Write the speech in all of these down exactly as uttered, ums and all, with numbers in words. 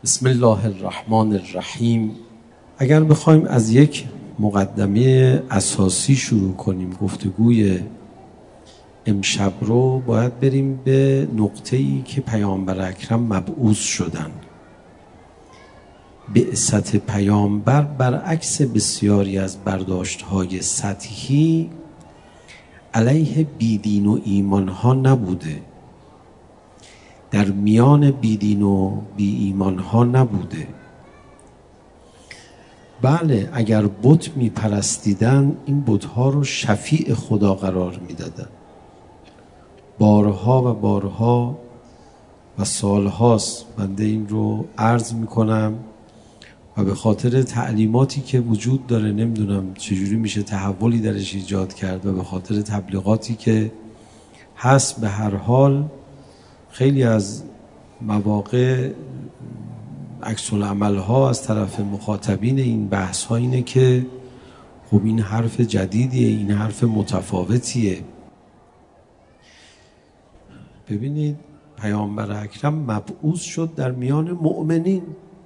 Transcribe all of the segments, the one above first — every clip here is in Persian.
بسم الله الرحمن الرحیم. اگر بخوایم از یک مقدمه اساسی شروع کنیم گفتگوی امشب رو، باید بریم به نقطه‌ای که پیامبر اکرم مبعوث شدن. بعثت پیامبر برعکس بسیاری از برداشت‌های سطحی علیه بیدین و ایمان‌ها نبوده، در میان بیدین و بی ایمان‌ها نبوده. بله، اگر بت می پرستیدن این بت‌ها رو شفیع خدا قرار می دادن. بارها و بارها و سالهاست بنده این رو عرض می کنم و به خاطر تعلیماتی که وجود داره نمیدونم چجوری میشه تحولی درش ایجاد کرد و به خاطر تبلیغاتی که هست، به هر حال خیلی از مواقع عکس العمل ها از طرف مخاطبین این بحث ها اینه که خب این حرف جدیدیه، این حرف متفاوتیه. ببینید پیامبر اکرم مبعوث شد در میان مؤمنین.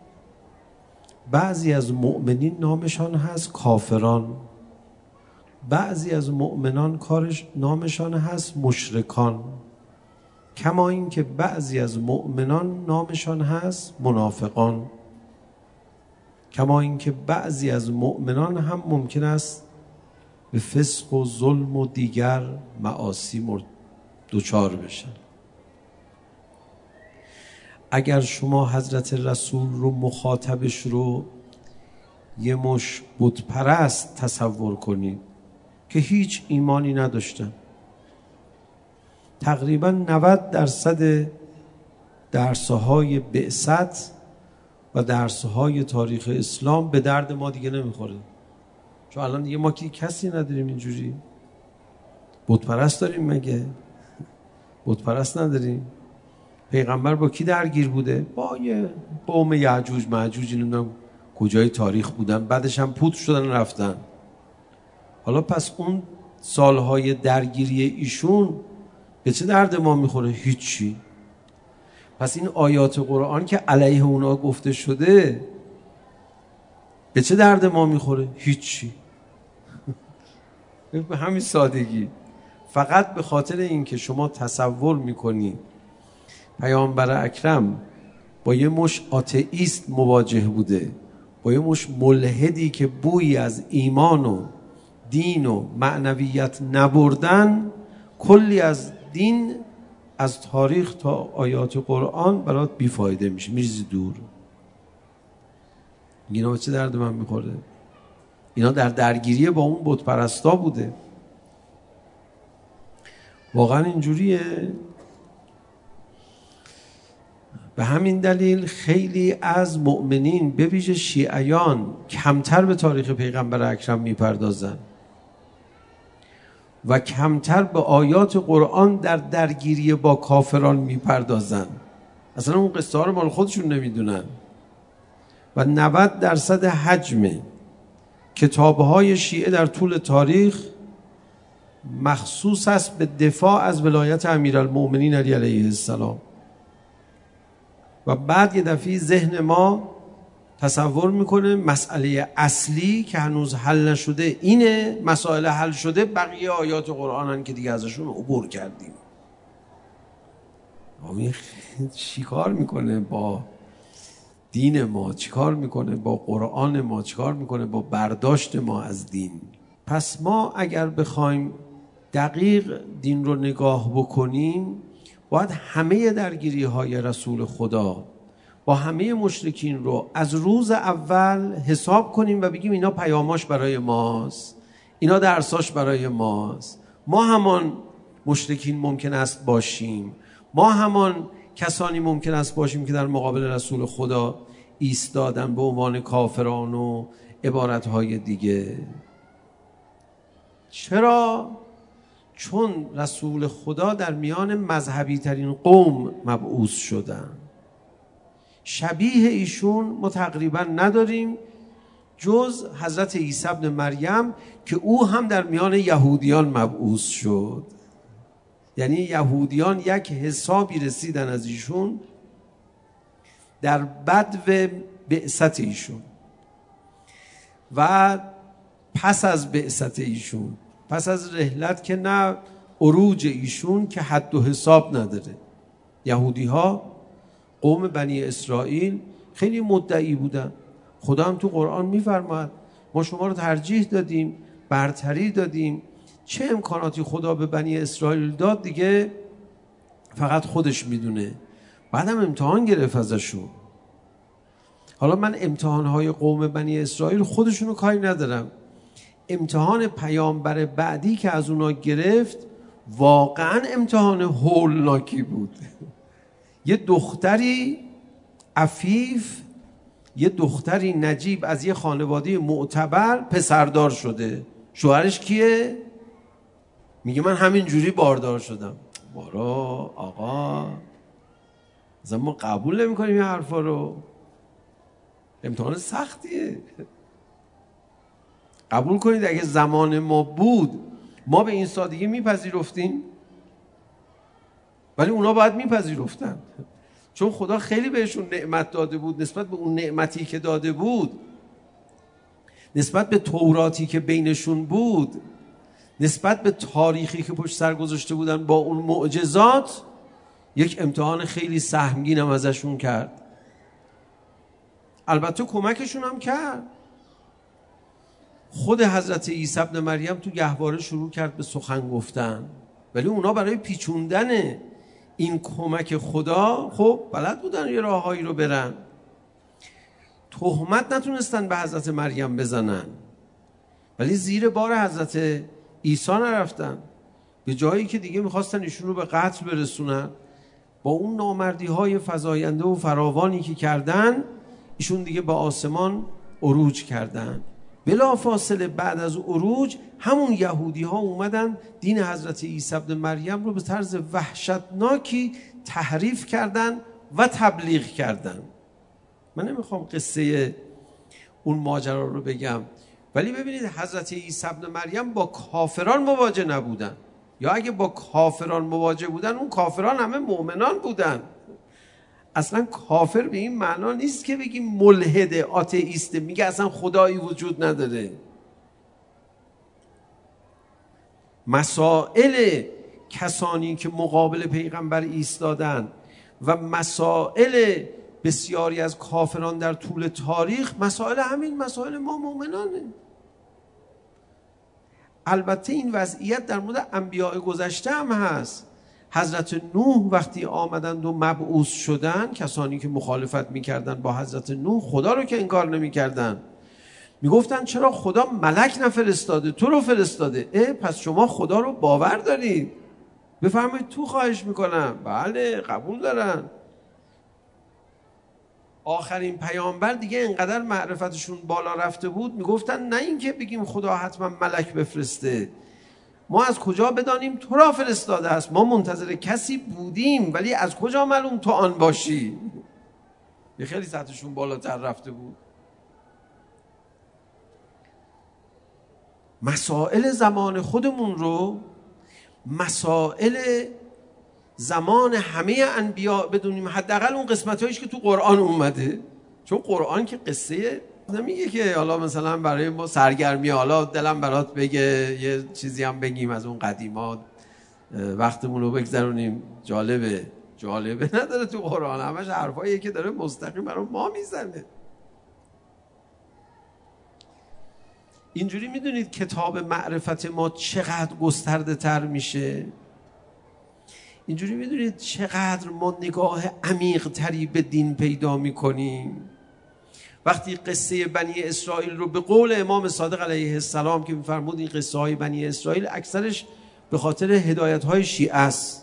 بعضی از مؤمنین نامشان هست کافران، بعضی از مؤمنان کارش نامشان هست مشرکان، کما این که بعضی از مؤمنان نامشان هست منافقان، کما این که بعضی از مؤمنان هم ممکن است به فسق و ظلم و دیگر معاصی دچار بشن. اگر شما حضرت رسول رو مخاطبش رو یه مش بت پرست تصور کنید که هیچ ایمانی نداشتن، تقریبا نود درصد درس‌های بعثت و درس‌های تاریخ اسلام به درد ما دیگه نمیخوره، چون الان دیگه ما که کسی نداریم اینجوری. بت پرست داریم مگه؟ بت پرست نداریم. پیغمبر با کی درگیر بوده؟ با یه قوم یعجوج معجوج، نمیدونم کجای تاریخ بودن، بعدش هم پودر شدن رفتن. حالا پس اون سالهای درگیری ایشون به چه درد ما میخوره؟ هیچی. پس این آیات قرآن که علیه اونا گفته شده به چه درد ما میخوره؟ هیچی. به همین سادگی. فقط به خاطر این که شما تصور میکنی پیامبر اکرم با یه مش آتئیست مواجه بوده، با یه مش ملحدی که بویی از ایمان و دین و معنویت نبردن، کلی از دین از تاریخ تا آیات قرآن برات بیفایده میشه، میریزی دور. اینا به چه درد من میخوره؟ اینا در درگیری با اون بت پرستا بوده. واقعا اینجوریه. به همین دلیل خیلی از مؤمنین به ویژه شیعیان کمتر به تاریخ پیغمبر اکرم میپردازن و کمتر به آیات قرآن در درگیری با کافران میپردازن. اصلا اون قصه ها رو مال خودشون نمیدونن. و نود درصد حجم کتابهای شیعه در طول تاریخ مخصوص است به دفاع از ولایت امیرالمؤمنین علی علیه السلام. و بعد یه دفعه ذهن ما تصور میکنه مسئله اصلی که هنوز حل نشده اینه، مسائل حل شده بقیه آیات قرآنن که دیگه ازشون عبور کردیم. این چیکار میکنه با دین ما؟ چیکار میکنه با قرآن ما؟ چیکار میکنه با برداشت ما از دین؟ پس ما اگر بخوایم دقیق دین رو نگاه بکنیم، باید همه درگیری های رسول خدا با همه مشرکین رو از روز اول حساب کنیم و بگیم اینا پیاماش برای ماست، اینا درساش برای ماست. ما همان مشرکین ممکن است باشیم، ما همان کسانی ممکن است باشیم که در مقابل رسول خدا ایستادن به عنوان کافران و عبارتهای دیگه. چرا؟ چون رسول خدا در میان مذهبی ترین قوم مبعوث شدن. شبیه ایشون ما تقریبا نداریم جز حضرت عیسی ابن مریم که او هم در میان یهودیان مبعوث شد. یعنی یهودیان یک حسابی رسیدن از ایشون در بدو بعثت ایشون و پس از بعثت ایشون، پس از رحلت که نه عروج ایشون که حد و حساب نداره. یهودی ها قوم بنی اسرائیل خیلی مدعی بودن. خدا هم تو قرآن میفرماد ما شما رو ترجیح دادیم، برتری دادیم. چه امکاناتی خدا به بنی اسرائیل داد دیگه فقط خودش میدونه. بعدم امتحان گرفت ازشون. حالا من امتحانهای قوم بنی اسرائیل خودشونو کاری ندارم، امتحان پیامبر بعدی که از اونا گرفت واقعا امتحان هولناکی بود. یه دختری عفیف، یه دختری نجیب از یه خانواده معتبر پسردار شده. شوهرش کیه؟ میگه من همین جوری باردار شدم. بارا آقا مثلا ما قبول نمی کنیم این حرفا رو. امتحان سختیه. قبول کنید اگه زمان ما بود ما به این سادگی میپذیرفتیم، ولی اونا باید میپذیرفتن، چون خدا خیلی بهشون نعمت داده بود. نسبت به اون نعمتی که داده بود، نسبت به توراتی که بینشون بود، نسبت به تاریخی که پشت سر گذاشته بودن با اون معجزات، یک امتحان خیلی سهمگین هم ازشون کرد. البته کمکشون هم کرد. خود حضرت عیسی ابن مریم تو گهواره شروع کرد به سخن گفتن، ولی اونا برای پیچوندن این کمک خدا خب بلد بودن یه راههایی رو برن. تهمت نتونستن به حضرت مریم بزنن، ولی زیر بار حضرت عیسی نرفتن. به جایی که دیگه میخواستن ایشون رو به قتل برسونن، با اون نامردی های فزاینده و فراوانی که کردن، ایشون دیگه به آسمان عروج کردن. بلا فاصله بعد از عروج همون یهودی ها اومدن دین حضرت عیسی ابن مریم رو به طرز وحشتناکی تحریف کردن و تبلیغ کردن. من نمیخوام قصه اون ماجرا رو بگم، ولی ببینید حضرت عیسی ابن مریم با کافران مواجه نبودن، یا اگه با کافران مواجه بودن اون کافران همه مؤمنان بودن. اصلا کافر به این معنا نیست که بگیم ملحد آتئیست، میگه اصلا خدایی وجود نداره. مسائل کسانی که مقابل پیغمبر ایستادن و مسائل بسیاری از کافران در طول تاریخ، مسائل همین مسائل ما مؤمنانه. البته این وضعیت در مورد انبیاء گذشته هم هست. حضرت نوح وقتی آمدند و مبعوث شدن، کسانی که مخالفت میکردن با حضرت نوح خدا رو که انکار نمیکردن، میگفتن چرا خدا ملک نفرستاده، تو رو فرستاده. اه پس شما خدا رو باور دارید؟ بفرمایید تو، خواهش میکنم. بله قبول دارن. آخرین پیامبر دیگه انقدر معرفتشون بالا رفته بود، میگفتن نه اینکه بگیم خدا حتما ملک بفرسته، ما از کجا بدانیم تو را فرستاده است؟ ما منتظر کسی بودیم، ولی از کجا معلوم تو آن باشی؟ یه خیلی سطحشون بالاتر رفته بود. مسائل زمان خودمون رو مسائل زمان همه انبیا بدونیم، حداقل اون قسمت‌هایش که تو قرآن اومده. چون قرآن که قصه نمیگه که حالا مثلا برای ما سرگرمی، حالا دلم برات بگه یه چیزی هم بگیم از اون قدیما وقتمون رو بگذرونیم. جالبه جالبه نداره تو قرآن، همش حرفاییه که داره مستقیم برای ما میزنه. اینجوری میدونید کتاب معرفت ما چقدر گسترده تر میشه. اینجوری میدونید چقدر ما نگاه عمیق تری به دین پیدا میکنیم. وقتی قصه بنی اسرائیل رو به قول امام صادق علیه السلام که میفرمود این قصه های بنی اسرائیل اکثرش به خاطر هدایت های شیعه است،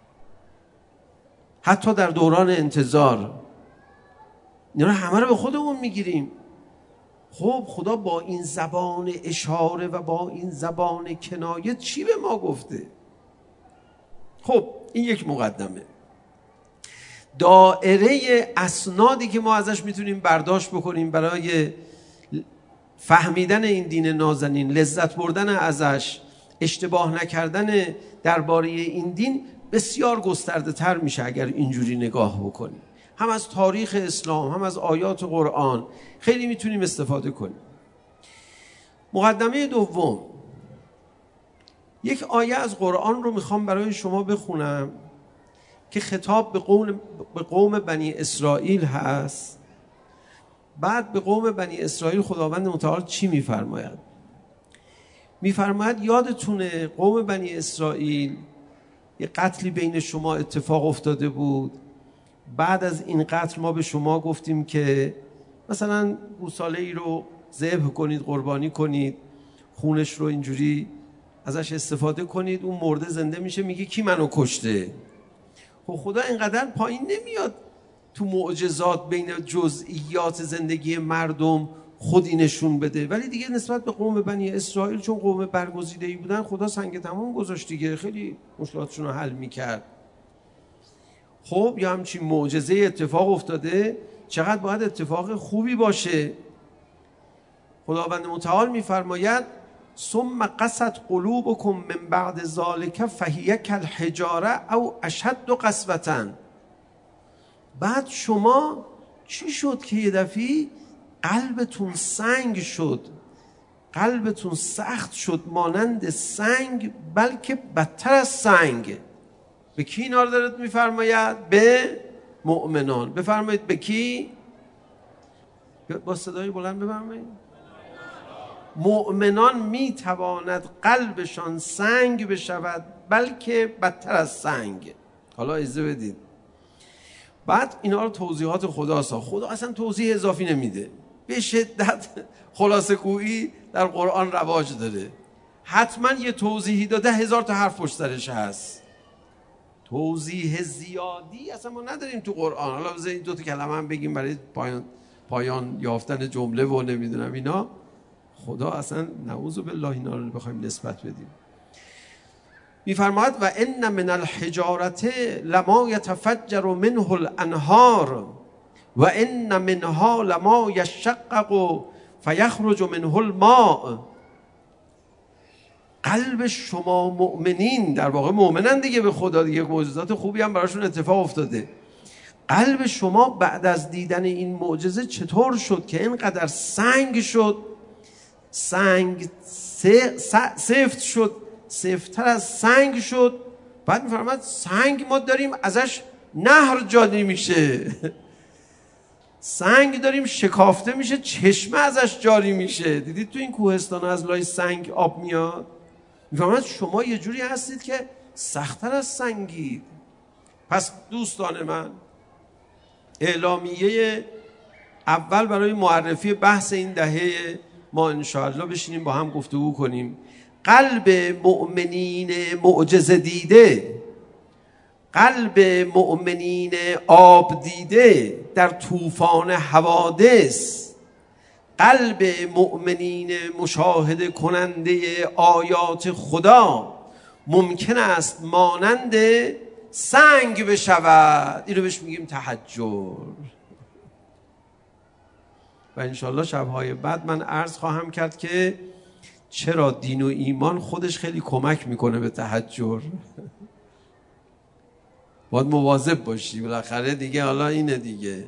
حتی در دوران انتظار، اینا همه رو به خودمون میگیریم. خب خدا با این زبان اشاره و با این زبان کنایه چی به ما گفته؟ خب این یک مقدمه. دائره اسنادی که ما ازش میتونیم برداشت بکنیم برای فهمیدن این دین نازنین، لذت بردن ازش، اشتباه نکردن درباره این دین بسیار گسترده تر میشه اگر اینجوری نگاه بکنیم. هم از تاریخ اسلام، هم از آیات قرآن خیلی میتونیم استفاده کنیم. مقدمه دوم، یک آیه از قرآن رو میخوام برای شما بخونم که خطاب به قوم, به قوم بنی اسرائیل هست. بعد به قوم بنی اسرائیل خداوند متعال چی میفرماید؟ میفرماید یادتونه قوم بنی اسرائیل یه قتلی بین شما اتفاق افتاده بود. بعد از این قتل ما به شما گفتیم که مثلا گوساله‌ای رو ذبح کنید، قربانی کنید، خونش رو اینجوری ازش استفاده کنید، اون مرده زنده میشه، میگه کی منو کشته؟ خب خدا اینقدر پایین نمیاد تو معجزات بین جزئیات زندگی مردم خودی نشون بده، ولی دیگه نسبت به قوم بنی اسرائیل چون قوم برگزیده‌ای بودن خدا سنگ تمام گذاشت دیگه، خیلی مشکلاتشون رو حل میکرد. خب یا همچین معجزه اتفاق افتاده، چقدر باید اتفاق خوبی باشه. خداوند متعال میفرماید ثم قست قلوبکم من بعد ذلک فهی کالحجاره او اشد قسوة. بعد شما چی شد که یه دفعه قلبتون سنگ شد، قلبتون سخت شد مانند سنگ، بلکه بدتر از سنگ. به کی اینا رو دارد میفرماید؟ به مؤمنان. بفرمایید به کی؟ با صدای بلند بفرمایید. مؤمنان میتواند قلبشان سنگ بشود، بلکه بدتر از سنگ. حالا اجازه بدید بعد اینا رو توضیحات خداست. خدا اصلا توضیح اضافی نمیده، به شدت خلاصه گویی در قرآن رواج داره. حتما یه توضیحی داده، هزار تا حرف پشت سرش هست. توضیح زیادی اصلا ما نداریم تو قرآن. حالا بذار این دو تا کلمه هم بگیم برای پایان پایان یافتن جمله و نمیدونم اینا. خدا اصلا نعوذ بالله اینا رو بخوایم نسبت بدیم. میفرماید و ان من الحجارة لما یتفجر منه الانهار و ان منها لما یشقق فیخرج منه الماء. قلب شما مؤمنین، در واقع مؤمنن دیگه به خدا دیگه، معجزات خوبی هم براشون اتفاق افتاده. قلب شما بعد از دیدن این معجزه چطور شد که اینقدر سنگ شد؟ سنگ سفت شد، سفت‌تر از سنگ شد. بعد میفرماید سنگ ما داریم ازش نهر جاری میشه، سنگ داریم شکافته میشه، چشمه ازش جاری میشه. دیدید تو این کوهستان از لای سنگ آب میاد؟ میفرماید شما یه جوری هستید که سخت‌تر از سنگید. پس دوستان من، اعلامیه اول برای معرفی بحث این دهه ما انشاءالله بشینیم با هم گفتگو کنیم. قلب مؤمنین معجزه دیده، قلب مؤمنین آب دیده در طوفان حوادث، قلب مؤمنین مشاهده کننده آیات خدا ممکن است مانند سنگ بشود. اینو بهش میگیم تحجر. و انشالله شبهای بعد من عرض خواهم کرد که چرا دین و ایمان خودش خیلی کمک میکنه به تحجر. باید مواظب باشی بالاخره دیگه. حالا اینه دیگه،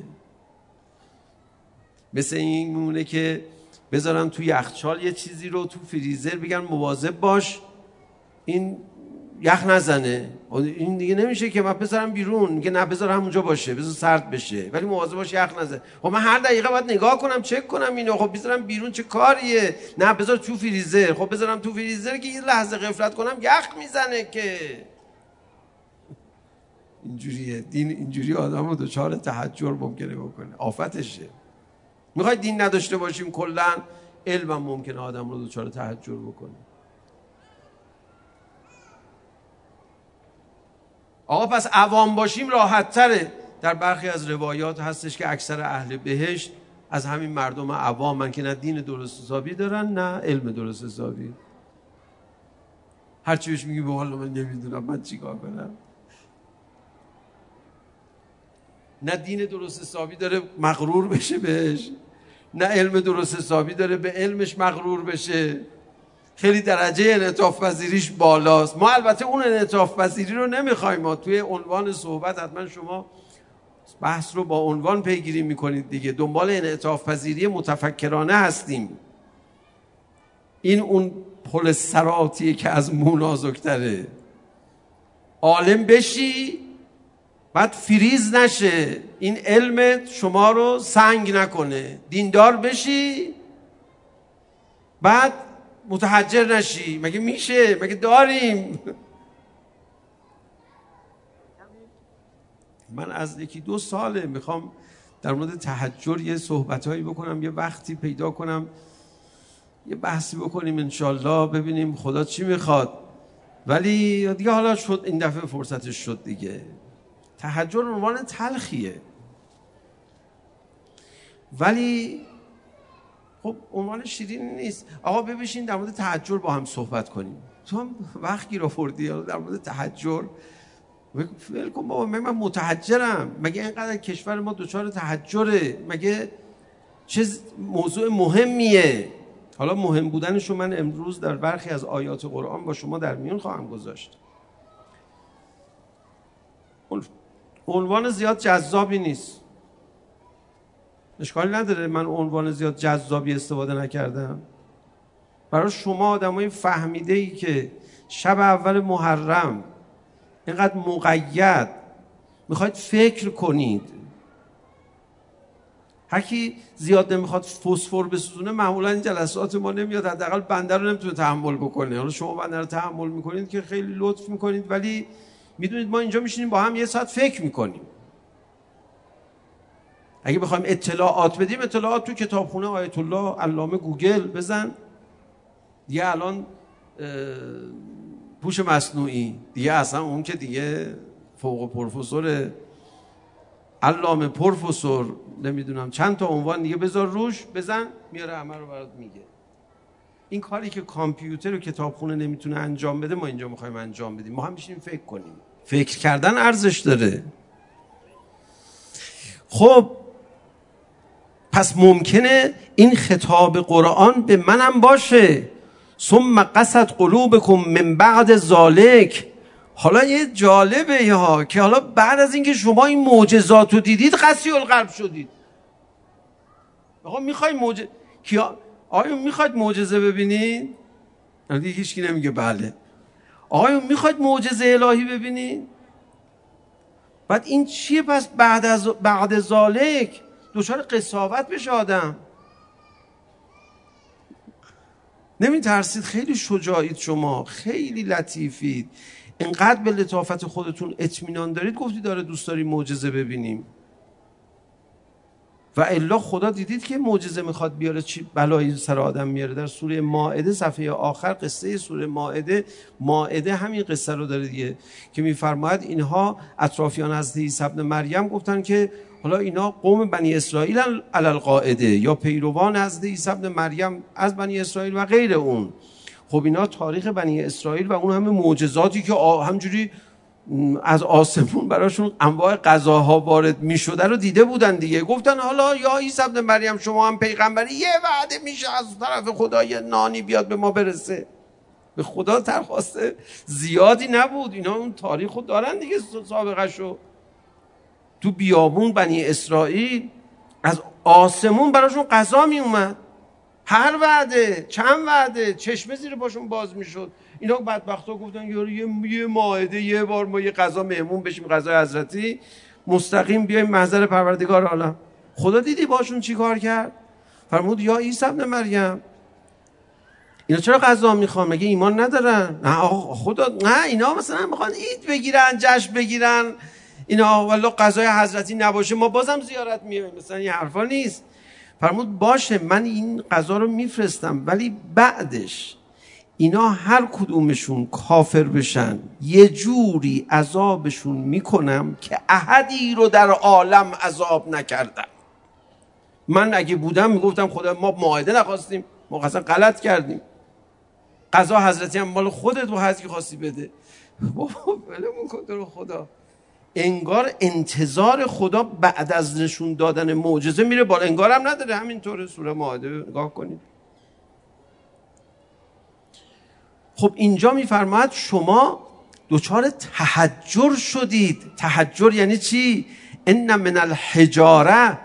مثل این مونه که بذارن تو یخچال یه چیزی رو تو فریزر بگن مواظب باش این یخ نزنه. این دیگه نمیشه که من بذارم بیرون، میگه نه بذار همونجا باشه، بذار سرد بشه، ولی مواظب باش یخ نزنه. خب من هر دقیقه باید نگاه کنم چک کنم اینو. خب بذارم بیرون چه کاریه؟ نه بذار تو فریزر. خب بذارم تو فریزر که یه لحظه غفلت کنم یخ میزنه که. اینجوریه دین، اینجوری آدمو دچار تحجر ممکنه بکنه، آفتشه. میخوای دین نداشته باشیم کلا، علم هم ممکنه آدم رو دچار تحجر بکنه. آقا پس عوام باشیم راحت تره. در برخی از روایات هستش که اکثر اهل بهشت از همین مردم عوامن که نه دین درست حسابی دارن نه علم درست حسابی. هرچی بهش میگی به حال من نمیدونم من چیکار کنم. نه دین درست حسابی داره مغرور بشه بهش، نه علم درست حسابی داره به علمش مغرور بشه. خیلی درجه انعطاف پذیریش بالاست. ما البته اون انعطاف پذیری رو نمیخوایم. ما توی عنوان صحبت حتما شما بحث رو با عنوان پیگیری میکنید دیگه. دنبال انعطاف پذیری متفکرانه هستیم. این اون پل صراطیه که از مو نازک‌تره. عالم بشی بعد فریز نشه، این علم شما رو سنگ نکنه. دیندار بشی بعد متحجر نشی. مگه میشه؟ مگه داریم؟ من از یکی دو ساله میخوام در مورد تحجر یه صحبتهایی بکنم، یه وقتی پیدا کنم یه بحثی بکنیم انشالله، ببینیم خدا چی میخواد. ولی دیگه حالا شد، این دفعه فرصتش شد دیگه. تحجر عنوان تلخیه، ولی خب عنوان شیرین نیست. آقا ببشین در مورد تحجر با هم صحبت کنیم. تو هم وقت گیر آوردی در مورد تحجر. ول کن بابا، من متحجرم. مگه اینقدر کشور ما دچار تحجره؟ مگه چه موضوع مهمیه؟ حالا مهم بودنشو من امروز در برخی از آیات قرآن با شما در میون خواهم گذاشت. عنوان زیاد جذابی نیست، اشکالی نداره من عنوان زیاد جذابی استفاده نکردم. برای شما آدمای فهمیده ای که شب اول محرم اینقدر مقید میخواید فکر کنید. هر کی زیاد نمیخواد فسفر بسوزونه معمولا این جلسات ما نمیاد، حداقل بنده رو نمیتونه تحمل بکنه. حالا شما بنده رو تحمل میکنید که خیلی لطف میکنید، ولی میدونید ما اینجا میشینیم با هم یه ساعت فکر میکنیم. اگه بخوایم اطلاعات بدیم، اطلاعات تو کتابخونه آیت الله علامه گوگل بزن دیگه. الان هوش مصنوعی دیگه اصلا اون که دیگه فوق پروفسور علامه پروفسور نمیدونم چند تا عنوان دیگه بذار روش، بزن میاره همه رو برات میگه. این کاری که کامپیوتر و کتابخونه نمیتونه انجام بده ما اینجا میخوایم انجام بدیم. ما هم میشینیم فکر کنیم. فکر کردن ارزش داره. خب پس ممکنه این خطاب قرآن به منم باشه. ثم قست قلوبکم من بعد ذالک. حالا یه جالبه ها که حالا بعد از اینکه شما این معجزات رو دیدید قسی القلب شدید. آقا میخوای معجزه کیا آیا میخواید معجزه ببینید؟ دیگه هیچ کی نمیگه بله. آیا میخواید معجزه الهی ببینید؟ بعد این چیه پس بعد از بعد ذالک؟ دچار قساوت بشه آدم. نمی ترسید؟ خیلی شجاعید شما، خیلی لطیفید، اینقدر به لطافت خودتون اطمینان دارید گفتید داره دوست داری معجزه ببینیم. و الا خدا دیدید که معجزه میخواد بیاره چی بلایی سر آدم میاره. در سوره مائده صفحه آخر، قصه سوره مائده مائده همین قصه رو داره دیگه، که میفرماید اینها اطرافیان حضرت عیسی ابن مریم گفتن که حالا اینا قوم بنی اسرائیل علی القاعده، یا پیروان حضرت عیسی ابن مریم از بنی اسرائیل و غیر اون. خب اینا تاریخ بنی اسرائیل و اون همه معجزاتی که همجوری از آسمون براشون انواع غذاها وارد میشده رو دیده بودن دیگه. گفتن حالا یا عیسی ابن مریم شما هم پیغمبری، یه وعده میشه از طرف خدا یه نانی بیاد به ما برسه. به خدا درخواست زیادی نبود. اینا اون تاریخو دارن دیگه، سابقه‌شو. تو بیابون بنی اسرائیل از آسمون براشون غذا می اومد، هر وعده چند وعده چشمه زیر پاشون باز میشد. اینا بدبختا گفتن یارو یه یه مائده یه بار ما یه غذا مهمون بشیم، غذای حضرتی، مستقیم بیایم محضر پروردگار عالم. خدا دیدی باشون چی کار کرد؟ فرمود یا عیسی ابن مریم اینا چرا غذا میخوان؟ مگه ایمان ندارن؟ نه آقا خدا، نه اینا مثلا میخوان عید بگیرن، جشن بگیرن، اینا والله غذای حضرتی نباشه ما بازم زیارت میایم، مثلا این حرفا نیست. فرمود باشه من این غذا رو میفرستم، ولی بعدش اینا هر کدومشون کافر بشن یه جوری عذابشون میکنم که احدی رو در عالم عذاب نکردم. من اگه بودم میگفتم خدا ما مائده نخواستیم، ما اصلا غلط کردیم، غذا حضرتی هم مال خودت و هرکی خواستی بده. بابا ولمون کن تو رو خدا. انگار انتظار خدا بعد از نشون دادن معجزه میره بالا، انگار هم نداره. همینطوره سوره مائده نگاه کنید. خب اینجا میفرماید شما دچار تحجر شدید. تحجر یعنی چی؟ ان من الحجاره.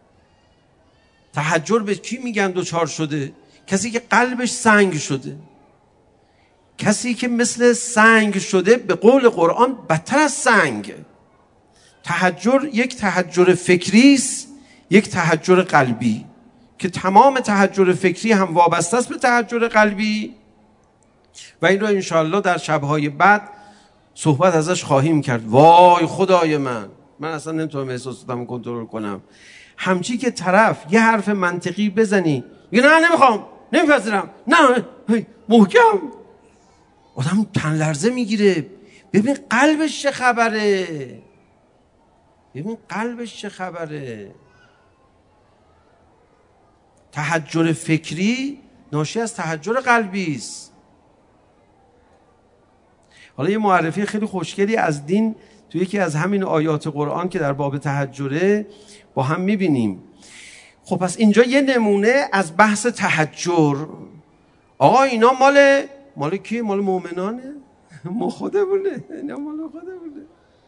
تحجر به کی میگن دوچار شده؟ کسی که قلبش سنگ شده، کسی که مثل سنگ شده. به قول قرآن بدتر از سنگ. تحجر یک تحجر فکری است، یک تحجر قلبی، که تمام تحجر فکری هم وابسته است به تحجر قلبی و این رو انشاءالله در شبهای بعد صحبت ازش خواهیم کرد. وای خدای من، من اصلا نمیتونم احساساتمو کنترل کنم. همچی که طرف یه حرف منطقی بزنی میگه نه نمیخوام، نمیپذیرم، نه محکم، آدم تن لرزه میگیره. ببین قلبش چه خبره، ببین قلبش چه خبره. تحجر فکری ناشی از تحجر قلبی است. حالا یه معرفی خیلی خوشگلی از دین تو یکی از همین آیات قرآن که در باب تحجره با هم میبینیم. خب پس اینجا یه نمونه از بحث تحجر. آقا اینا مال مال کیه؟ مال مؤمنانه؟ ما خودمونه، اینا مال خودمونه.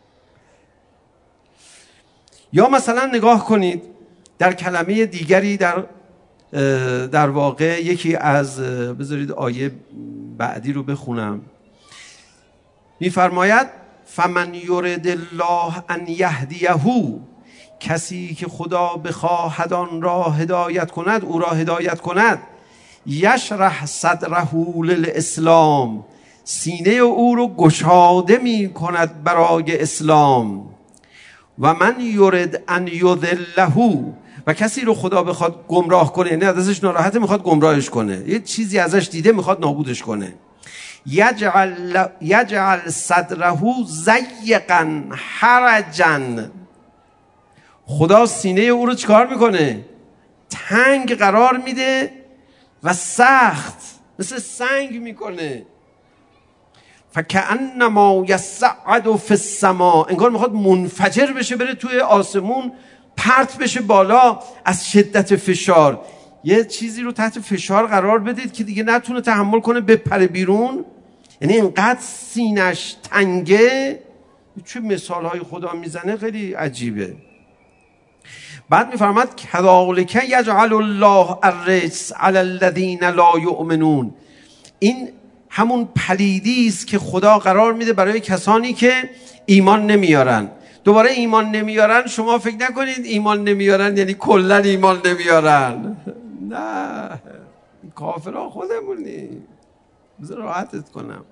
یا مثلا نگاه کنید در کلمه دیگری در در واقع یکی از، بذارید آیه بعدی رو بخونم، میفرماید فمن یرد الله ان یهدیه، کسی که خدا بخواهد آن را هدایت کند، او را هدایت کند، یشرح صدره للاسلام، سینه او رو گشاده می کند برای اسلام. و من یرد ان یضله، و کسی رو خدا بخواد گمراه کنه، یعنی ازش ناراحته میخواد گمراهش کنه، یه چیزی ازش دیده میخواد نابودش کنه، یجعل یجعل صدره ضیقا حرجا، خدا سینه او رو چکار میکنه؟ تنگ قرار میده و سخت، مثل سنگ میکنه. فکأنما یصعد فی السماء، انگار میخواد منفجر بشه، بره توی آسمون، پرت بشه بالا از شدت فشار. یه چیزی رو تحت فشار قرار بدید که دیگه نتونه تحمل کنه، بپره بیرون. یعنی اینقدر سینش تنگه. چه مثال های خدا میزنه خیلی عجیبه. بعد میفرماد کذالک یجعل الله الرجس علی الذین لا یؤمنون، این همون پلیدی است که خدا قرار میده برای کسانی که ایمان نمیارن. دوباره ایمان نمیارن، شما فکر نکنید ایمان نمیارن یعنی کلا ایمان نمیارن، نه، کافرها خودمونی، بذار راحتت کنم.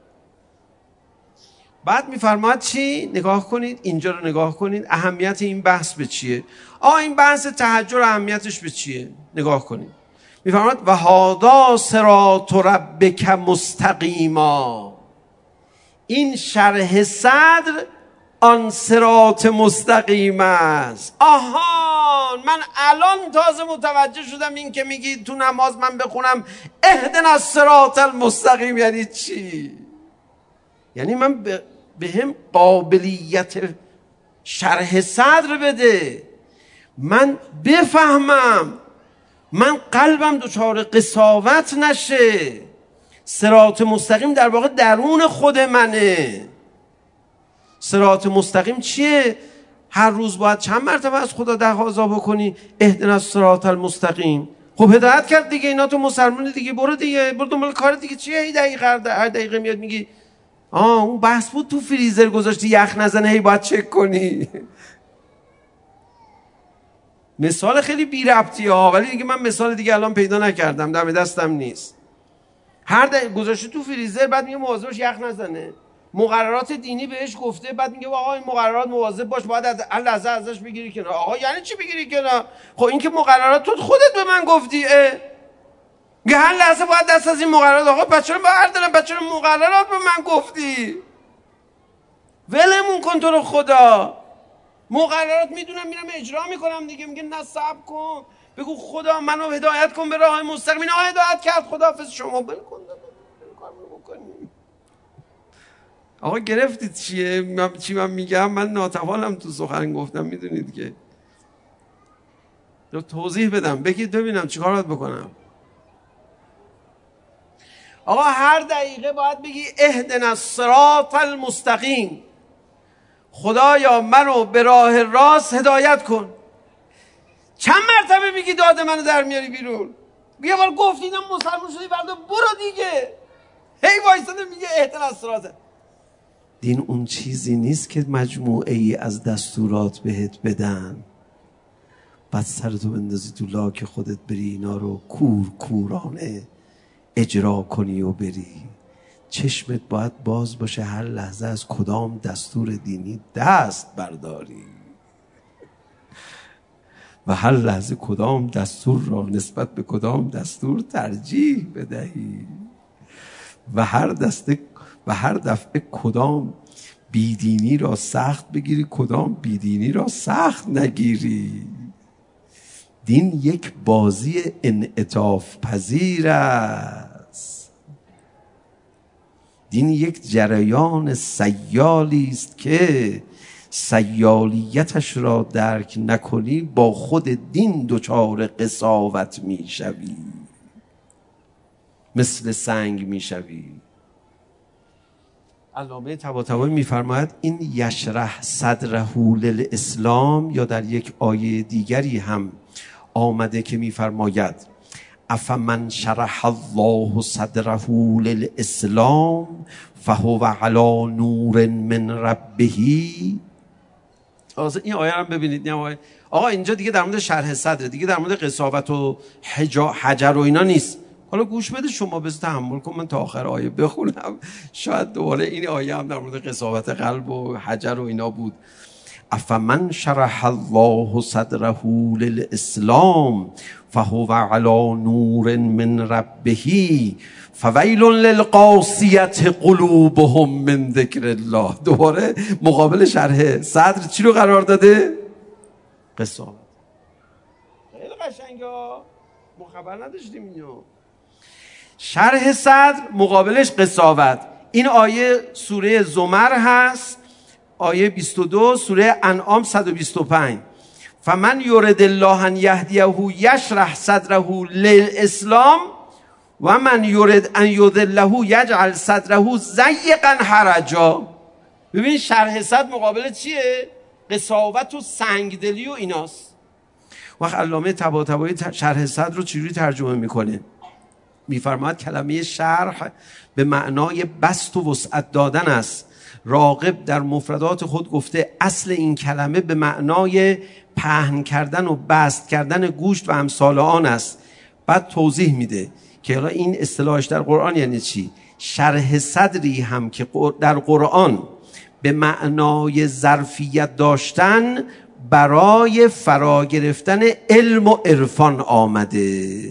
بعد میفرماد چی؟ نگاه کنید اینجا رو، نگاه کنید اهمیت این بحث به چیه. آه این بحث تحجر اهمیتش به چیه؟ نگاه کنید. میفرماد و هذا صراط ربک مستقیما، این شرح صدر آن صراط مستقیم است. آهان، من الان تازه متوجه شدم این که میگی تو نماز من بخونم اهدنا الصراط المستقیم یعنی چی؟ یعنی من به هم قابلیت شرح صدر بده، من بفهمم، من قلبم دچار قساوت نشه. صراط مستقیم در واقع درون خود منه. صراط مستقیم چیه؟ هر روز باید چند مرتبه از خدا تقاضا بکنی اهدنا الصراط المستقیم. خب هدایت کرد دیگه، اینا تو مسلمون دیگه، برو دیگه، برو دنبال کار دیگه. چیه هی دقیقه هر دقیقه میاد میگی آه اون بحث بود تو فریزر گذاشتی یخ نزنه، هی باید چک کنی. مثال خیلی بی ربطی ها، ولی دیگه من مثال دیگه الان پیدا نکردم، دم دستم نیست. هر دقیقه گذاشته تو فریزر، بعد میگه مواظبش یخ نزنه. مقررات دینی بهش گفته، بعد میگه آقا این مقررات مواظب باش، باید از هر لحظه ازش بگیری کنار. آقا یعنی چی بگیری کنار؟ خب این که مقررات تو خودت به من گفتی. میگه هر لحظه باید دست از این مقررات. آقا بچه رو بردارم، بچه رو مقررات به من گفتی، ولمون کن تو رو خدا. مقررات میدونم میرم اجرا میکنم دیگه. میگه نه صبر کن، بگو خدا منو هدایت کن به راه مستقیم. اینا هدایت کرد، خداحافظ شما بل کن کارو بکنیم. آقا گرفتید چیه من چی من میگم؟ من ناتوانم تو سخن گفتم، میدونید که. رو توضیح بدم، بگید ببینم چیکار باید بکنم. آقا هر دقیقه باید بگی اهدنا الصراط المستقیم. خدایا منو به راه راست هدایت کن. چند مرتبه میگی داد منو در میاری بیرون؟ یه بار گفتی اینم مسلمان شدی بعد برو دیگه. هی وایساده میگه اهدنا الصراط. دین اون چیزی نیست که مجموعه ای از دستورات بهت بدن بعد سرتو بندازی تو لاک خودت بری اینا رو کور کورانه اجرا کنی و بری. چشمت باید باز باشه هر لحظه از کدام دستور دینی دست برداری و هر لحظه کدام دستور را نسبت به کدام دستور ترجیح بدهی و هر دسته و هر دفعه کدام بیدینی را سخت بگیری کدام بیدینی را سخت نگیری. دین یک بازی انعطاف پذیر است. دین یک جریان سیالی است که سیالیتش را درک نکنی با خود دین دچار قساوت میشوی، مثل سنگ میشوی. علامه طباطبایی میفرماید این یشرح صدره للاسلام، یا در یک آیه دیگری هم آمده که میفرماید افمن شرح الله صدره للاسلام فهو علی نور من ربه. این آیه هم ببینید. آقا اینجا دیگه در مورد شرح صدره، دیگه در مورد قساوت و حجر و اینا نیست. حالا گوش بده شما، بذار تحمل کن من تا آخر آیه بخونم، شاید دوباره این آیه هم در مورد قساوت قلب و حجر و اینا بود. افمن شرح الله صدره للاسلام فهو علی نور من ربه فویل للقاسیة قلوبهم من ذکر الله. دوباره مقابل شرح صدر چی رو قرار داده؟ قساوت. خیلی قشنگه، ما خبر نداشتیم اینو. شرح صدر مقابلش قساوت. این آیه سوره زمر هست، آیه بیست و دو، سوره انعام صد و بیست و پنج. فمن یرد الله ان یهدیه یشرح صدره للاسلام و من یرد ان یضله یجعل صدره ضیقا حرجا. ببین شرح صدر مقابل چیه؟ قساوت و سنگدلی و ایناست. وقت علامه طباطبایی شرح صدر رو چجوری ترجمه میکنه؟ میفرماید کلمه شرح به معنای بسط و وسعت دادن است. راغب در مفردات خود گفته اصل این کلمه به معنای پهن کردن و بسط کردن گوشت و امثال آن است. بعد توضیح میده که حالا این اصطلاحش در قرآن یعنی چی. شرح صدری هم که در قرآن به معنای ظرفیت داشتن برای فرا گرفتن علم و عرفان آمده.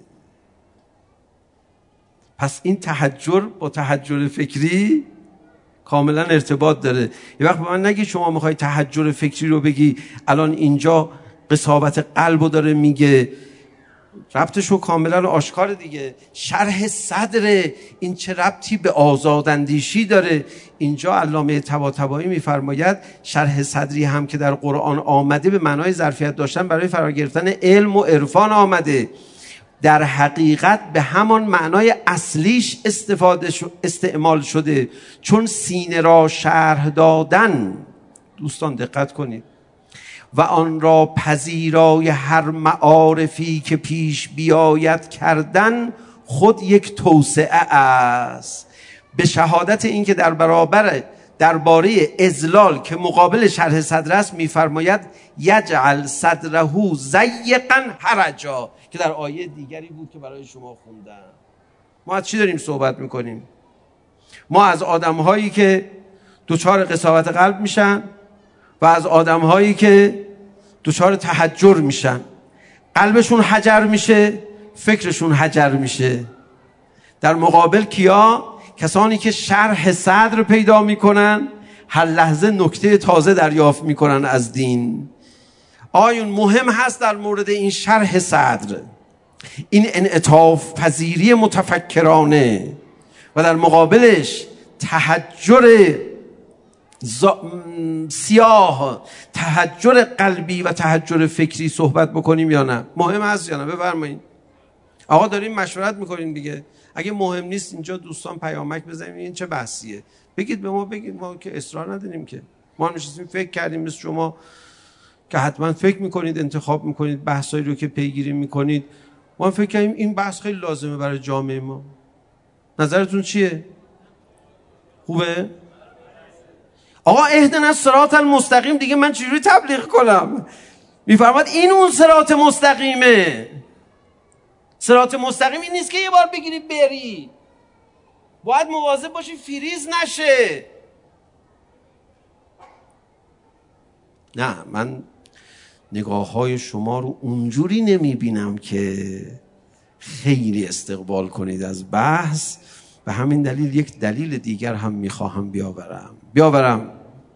پس این تحجر با تحجر فکری کاملا ارتباط داره. یه وقت به من نگی شما میخوای تحجر فکری رو بگی الان اینجا قساوت قلب رو داره میگه، ربطش رو کاملا آشکار دیگه. شرح صدر این چه ربطی به آزاداندیشی داره؟ اینجا علامه طباطبایی میفرماید شرح صدری هم که در قرآن آمده به معنای ظرفیت داشتن برای فرا گرفتن علم و عرفان آمده. در حقیقت به همان معنای اصلیش استفاده ش... استعمال شده، چون سینه را شرح دادن، دوستان دقت کنید، و آن را پذیرای هر معارفی که پیش بیاید کردن خود یک توسعه است. به شهادت این که در برابر درباره اذلال که مقابل شرح صدر است میفرماید یجعل صدره ضیقا حرجا که در آیه دیگری بود که برای شما خوندم. ما از چی داریم صحبت میکنیم؟ ما از آدم هایی که دچار قساوت قلب میشن و از آدم هایی که دچار تحجر میشن. قلبشون حجر میشه، فکرشون حجر میشه. در مقابل کیا؟ کسانی که شرح صدر پیدا میکنن، هر لحظه نکته تازه دریافت میکنن از دین. آیون مهم هست در مورد این شرح صدر، این انعطاف پذیری متفکرانه و در مقابلش تحجر ز... سیاه، تحجر قلبی و تحجر فکری صحبت بکنیم یا نه؟ مهم هست یا نه؟ بفرمایید. آقا داریم مشورت میکنیم دیگه. اگه مهم نیست اینجا دوستان پیامک بزنیم این چه بحثیه، بگید به ما، بگید، ما که اصرار نداریم که. ما نشستیم فکر کردیم مثل شما که حتما فکر میکنید، انتخاب میکنید، بحثایی رو که پیگیری میکنید. ما فکر کردیم این بحث خیلی لازمه برای جامعه ما. نظرتون چیه؟ خوبه؟ آقا اهدنا الصراط المستقیم دیگه من چجوری تبلیغ کنم؟ میفرماد این اون صراط مستقیمه. صراط مستقیم این نیست که یه بار بگیری بری، باید مواظب باشی فریز نشه. نه، من نگاه های شما رو اونجوری نمی بینم که خیلی استقبال کنید از بحث. به همین دلیل یک دلیل دیگر هم میخواهم بیاورم بیاورم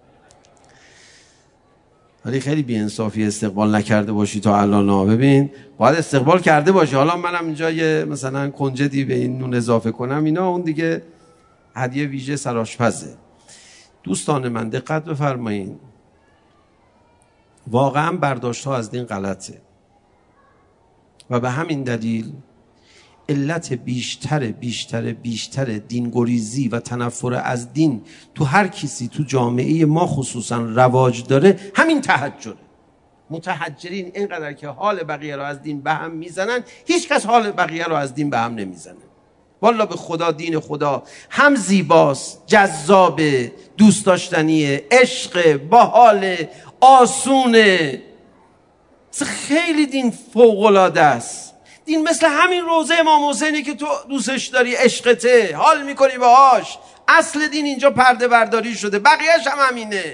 ولی خیلی بی‌انصافی استقبال نکرده باشی تا الان. ببین باید استقبال کرده باشی. حالا منم اینجا یه مثلا کنجدی به این نون اضافه کنم، اینا اون دیگه هدیه ویژه سرآشپزه. دوستان من دقت بفرمایید، واقعا برداشت ها از دین غلطه و به همین دلیل علت بیشتر بیشتر بیشتر دینگریزی و تنفر از دین تو هر کسی تو جامعه ما خصوصا رواج داره همین تحجره. متحجرین اینقدر که حال بقیه رو از دین به هم میزنن، هیچ کس حال بقیه رو از دین به هم نمیزنه. والله به خدا دین خدا هم زیباست، جذابه، دوست داشتنیه، عشق، باحاله، آسونه. خیلی دین فوق‌العاده است. دین مثل همین روزه امام حسینی که تو دوستش داری، عشقته، حال میکنی باهاش. اصل دین اینجا پرده برداری شده، بقیهش هم همینه.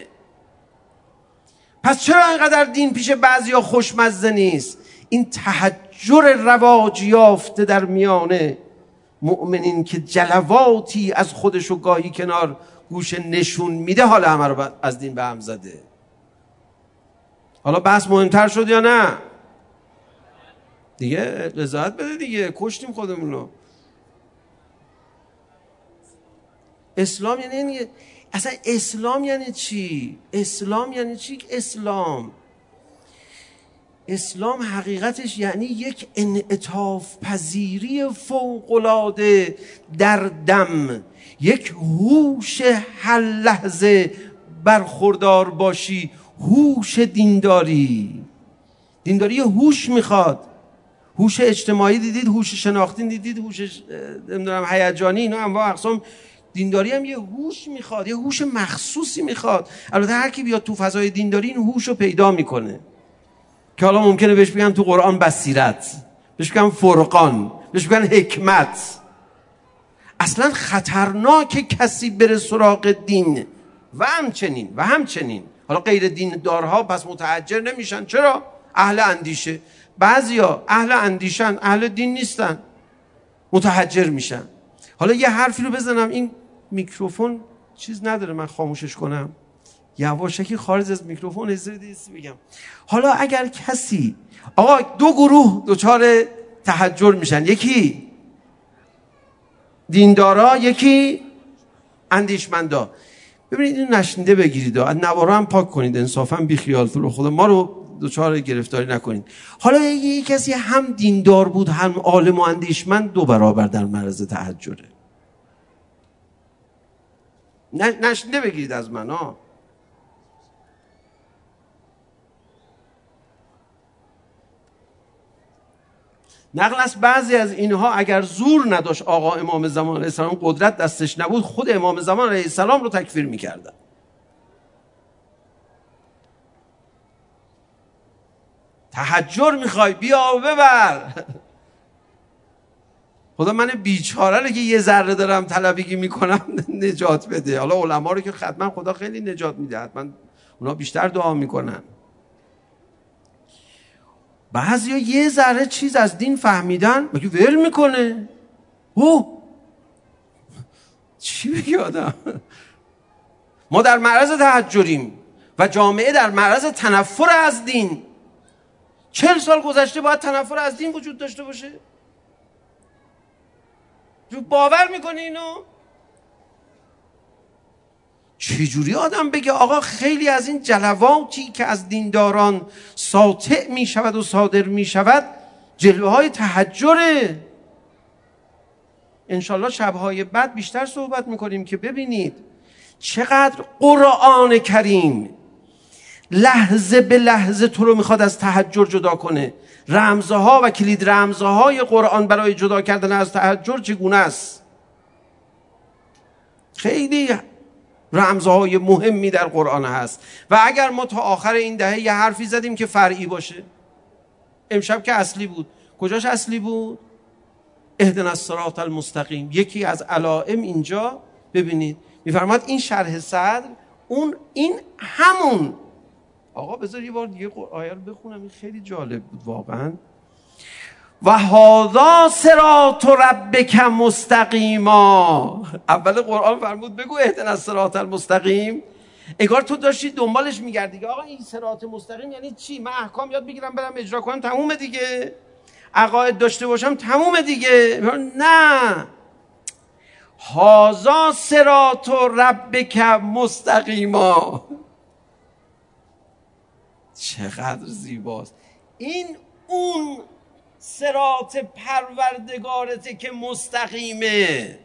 پس چرا اینقدر دین پیش بعضیا خوشمزه نیست؟ این تحجر رواج یافته در میانه مؤمنین که جلواتی از خودشو گاهی کنار گوش نشون میده، حالا همه رو از دین به هم زده. حالا بحث مهمتر شد یا نه؟ دیگه رضایت بده دیگه، کشتیم خودمونو. اسلام یعنی این، اصلا اسلام یعنی چی؟ اسلام یعنی چی؟ اسلام اسلام حقیقتش یعنی یک انعطاف پذیری فوق‌العاده در دم، یک هوش هر لحظه برخوردار باشی، هوش دینداری. دینداری هوش میخواد، هوش اجتماعی دیدید، هوش شناختی دیدید، هوش نمیدونم هیجانی، اینا انواع اقسام. دینداری هم یه هوش میخواد، یه هوش مخصوصی میخواد. البته هر کی بیاد تو فضای دینداری این هوش رو پیدا میکنه که حالا ممکنه بهش بگن تو قرآن بصیرت، بهش بگن فرقان، بهش بگن حکمت. اصلا خطرناکه کسی بره سراغ دین. و همچنین و همچنین حالا غیر دیندارها پس متحجر نمیشن. چرا؟ اهل اندیشه. بعضیا اهل اندیشن، اهل دین نیستن، متحجر میشن. حالا یه حرفی رو بزنم، این میکروفون چیز نداره من خاموشش کنم، یواشکی خارج از میکروفون ازدیسی بگم. حالا اگر کسی، آقا دو گروه دچار تحجر میشن، یکی دیندارا، یکی اندیشمندا. ببینید این نشنیده بگیرید، از نوارا هم پاک کنید، انصافا بی خیال تو خدا ما رو دچار گرفتاری نکنید. حالا یه کسی هم دیندار بود هم عالم و اندیشمند، دو برابر در معرض تحجره. نشنیده بگیرید از من ها. نقل است بعضی از اینها اگر زور نداشت آقا امام زمان علیه السلام، قدرت دستش نبود، خود امام زمان علیه السلام رو تکفیر میکردن. تحجر میخوای بیا و ببر. خدا من بیچاره رو که یه ذره دارم طلبگی میکنم نجات بده. حالا علما رو که حتما خدا خیلی نجات میده، حتما اونا بیشتر دعا میکنن. بعضیا یه ذره چیز از دین فهمیدن مگه ول میکنه؟ او چی بگی آدم؟ ما در معرض تحجریم و جامعه در معرض تنفر از دین. چهل سال گذشته باید تنفر از دین وجود داشته باشه؟ باور میکنی اینو؟ چجوری آدم بگه آقا خیلی از این جلواتی که از دینداران ساطع میشود و صادر میشود جلوه های تحجره؟ انشالله شبهای بعد بیشتر صحبت میکنیم که ببینید چقدر قرآن کریم لحظه به لحظه تو رو میخواد از تحجر جدا کنه. رمزها و کلید رمزهای قرآن برای جدا کردن از تحجر چگونه است؟ خیلی رمزهای مهمی در قرآن هست. و اگر ما تا آخر این دهه یه حرفی زدیم که فرعی باشه، امشب که اصلی بود، کجاش اصلی بود؟ اهدنا الصراط المستقیم. یکی از علائم اینجا ببینید میفرماد این شرح صدر، اون این همون. آقا بذار یه بار دیگه آیه رو بخونم، این خیلی جالب بود واقعا. و هذا صراط ربک مستقیما. اول قرآن فرمود بگو اهدنا الصراط المستقیم. انگار تو داشتی دنبالش میگردی که آقا این صراط مستقیم یعنی چی؟ من احکام یاد بگیرم برم اجرا کنم تمومه دیگه، عقاید داشته باشم تمومه دیگه. نه، هذا صراط ربک مستقیما. چقدر زیباست. این اون صراط پروردگارته که مستقیمه.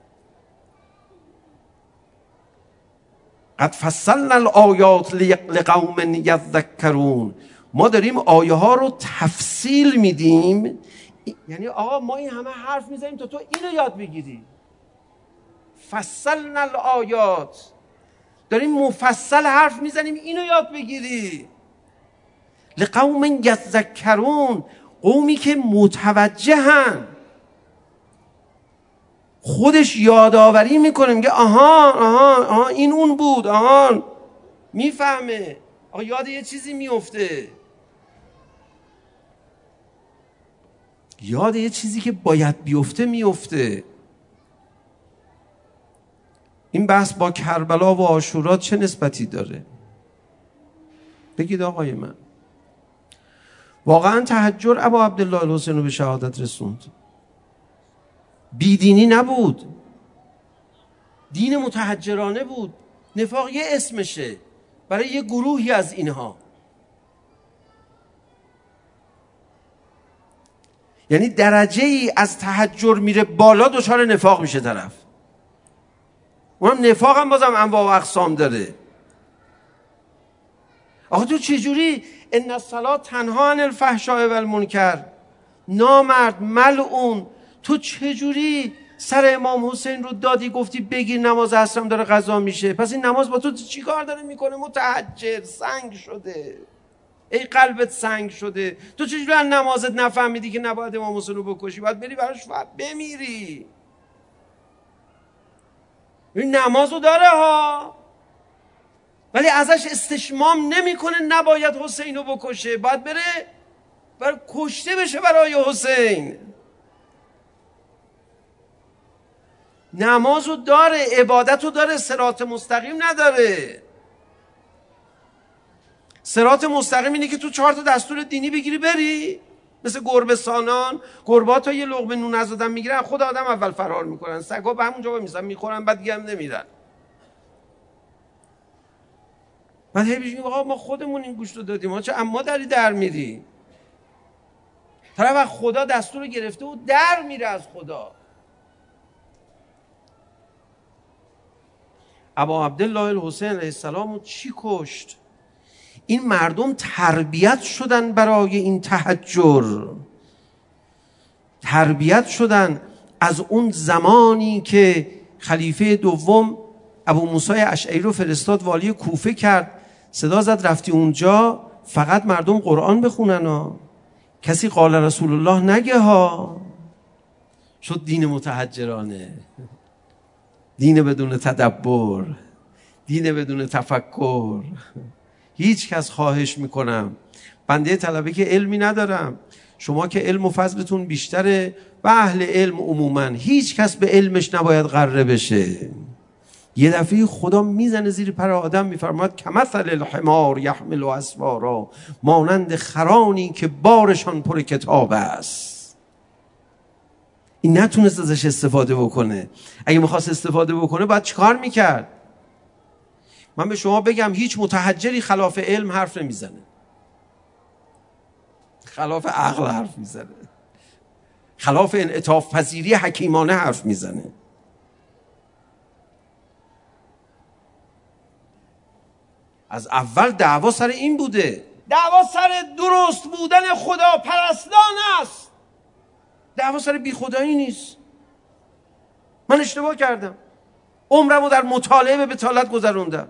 قد فصلنا الآیات لقوم یذکرون. ما داریم آیه ها رو تفصیل میدیم، یعنی آقا ما این همه حرف میزنیم تا تو اینو یاد بگیری. فصلنا الآیات، داریم مفصل حرف میزنیم اینو یاد بگیری. لقوم یذکرون، قومی که متوجهن، خودش یادآوری میکنه، میگه آها آها آها این اون بود، آها میفهمه، آقا یاد یه چیزی میفته، یاد یه چیزی که باید بیفته میفته. این بحث با کربلا و عاشورا چه نسبتی داره؟ بگید آقای من. واقعا تحجر ابا عبدالله الحسین رو به شهادت رسوند. بیدینی نبود، دین متحجرانه بود. نفاق یه اسمشه برای یه گروهی از اینها. یعنی درجه ای از تحجر میره بالا دچار نفاق میشه طرف. اونم نفاق هم بازم انواع و اقسام داره. آخه تو چجوری ان الصلاة تنها عن الفحشاء و المنکر، نامرد ملعون، تو چجوری سر امام حسین رو دادی گفتی بگیر نماز عصرم داره قضا میشه؟ پس این نماز با تو چی کار داره میکنه؟ متحجر سنگ شده، ای قلبت سنگ شده. تو چجوری از نمازت نفهمیدی که نباید امام حسین رو بکشی، باید بری براش بمیری؟ این نمازو داره ها، ولی ازش استشمام نمیکنه نباید حسین رو بکشه، باید بره برای کشته بشه برای حسین. نمازو داره، عبادتو داره، صراط مستقیم نداره. صراط مستقیم اینه که تو چهار تا دستور دینی بگیری بری، مثل گربه سانان. گربه‌ها تا یه لقمه نون از آدم میگیرن خود آدم اول فرار میکنن، سگا به همونجا میسن میخورن بعد دیگه هم نمیرن. بعد هی بگیم آقا ما خودمون این گوشت رو دادیم، ما چه اما داری در میری؟ طرف وقت خدا دستور گرفته و در میره از خدا. ابا عبدالله الحسین علیه السلام رو چی کشت؟ این مردم تربیت شدن برای این تحجر، تربیت شدن از اون زمانی که خلیفه دوم ابو موسی اشعری رو فرستاد والی کوفه کرد، صدا زد رفتی اونجا فقط مردم قرآن بخونن ها، کسی قال رسول الله نگه ها. شد دین متحجرانه، دین بدون تدبر، دین بدون تفکر. هیچ کس خواهش میکنم، بنده طلبه که علمی ندارم، شما که علم و فضلتون بیشتره و اهل علم عموما، هیچ کس به علمش نباید غره بشه. یه دفعه خدا میزنه زیر پر آدم، میفرماد کمثل الحمار یحمل اسفارا، مانند خرانی که بارشان پر کتاب است. این نتونست ازش استفاده بکنه. اگه میخواست استفاده بکنه باید چیکار میکرد؟ من به شما بگم هیچ متحجری خلاف علم حرف نمیزنه، خلاف عقل حرف میزنه، خلاف انعطاف پذیری حکیمانه حرف میزنه. از اول دعوا سر این بوده. دعوا سر درست بودن خدا پرستان است، دعوا سر بی خدایی نیست. من اشتباه کردم، عمرمو در مطالعه به بتالت گذروندم.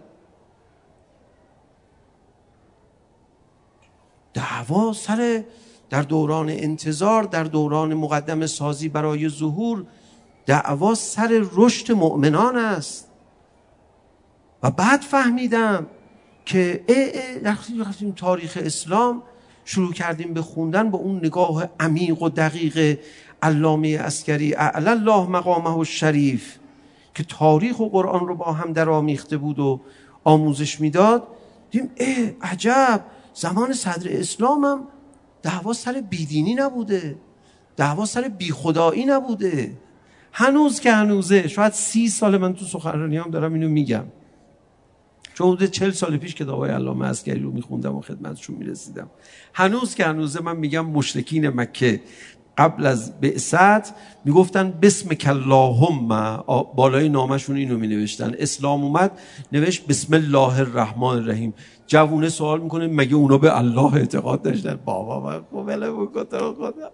دعوا سر در دوران انتظار، در دوران مقدم سازی برای ظهور، دعوا سر رشد مؤمنان است. و بعد فهمیدم که وقتی رفتیم تاریخ اسلام شروع کردیم به خوندن با اون نگاه عمیق و دقیق علامه عسکری اعلی الله مقامه الشریف که تاریخ و قرآن رو با هم در آمیخته بود و آموزش میداد، دیدیم اه عجب، زمان صدر اسلام هم دعوا سر بیدینی نبوده، دعوا سر بیخدایی نبوده. هنوز که هنوزه، شاید سی سال من تو سخنرانیام دارم اینو میگم، چون حدود چهل سال پیش کتابای علامه عسکری رو میخوندم و خدمتشون میرسیدم. هنوز که هنوزه من میگم مشرکین مکه قبل از بعثت میگفتن بسمک اللهم، بالای نامشون اینو مینوشتن. اسلام اومد نوشت بسم الله الرحمن الرحیم. جوونه سوال میکنه مگه اونا به الله اعتقاد داشتن؟ بابا من قبله بکتر خدا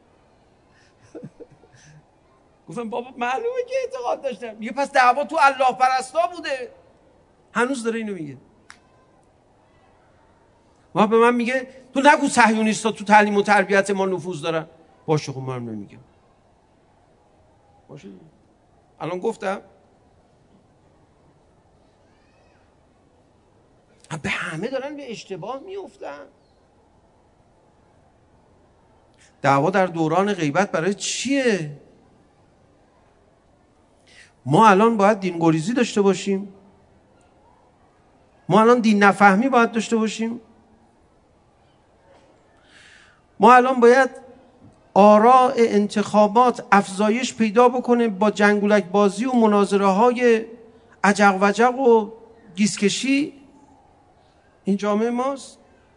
گفتم بابا معلومه که اعتقاد داشتن. میگه پس دعوا تو الله پرستا بوده. هنوز داره اینو میگه. ما به من میگه تو نگو صهیونیستا تو تعلیم و تربیت ما نفوذ دارن. باشه خب من نمیگم. باشه الان گفتم به همه دارن به اشتباه میافتن. دعوا در دوران غیبت برای چیه؟ ما الان باید دین گریزی داشته باشیم؟ ما الان دین نفهمی باید داشته باشیم؟ ما الان باید آراء انتخابات افزایش پیدا بکنه با جنگولک بازی و مناظره های عجق وجق و گیسکشی؟ این جامعه ماست؟